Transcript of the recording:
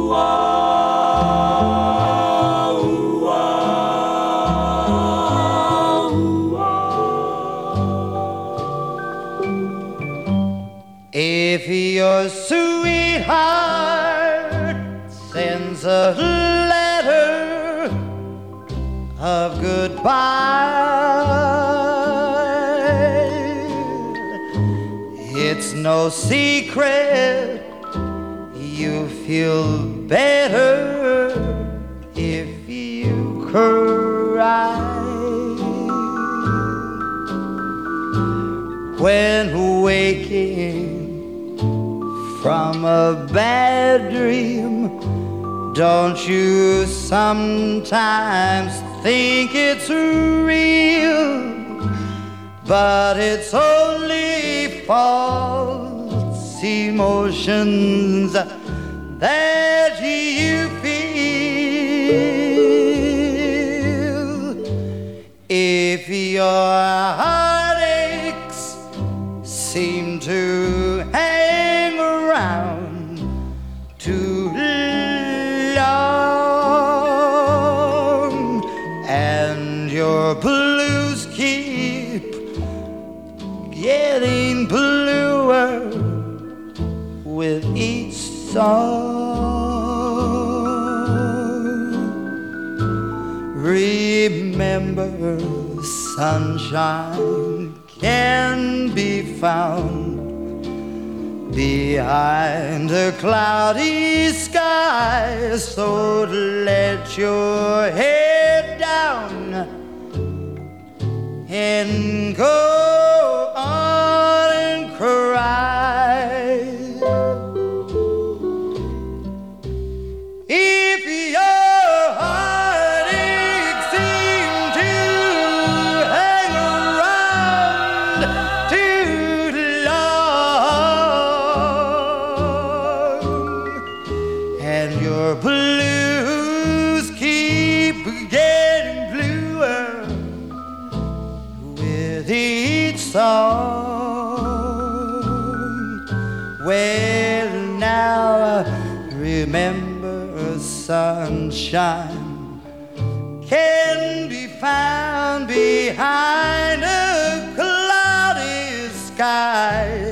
If your sweetheart sends a letter of goodbye, it's no secret you feel better if you cry. When waking from a bad dream, don't you sometimes think it's real? But it's only false emotions that you feel. If your heartaches seem to hang around too long, and your blues keep getting bluer with each song, remember sunshine can be found behind a cloudy sky. So let your head down and go on and cry. If your heartaches seem to hang around too long, and your blues keep getting bluer with each song, well now remember sunshine can be found behind a cloudy sky.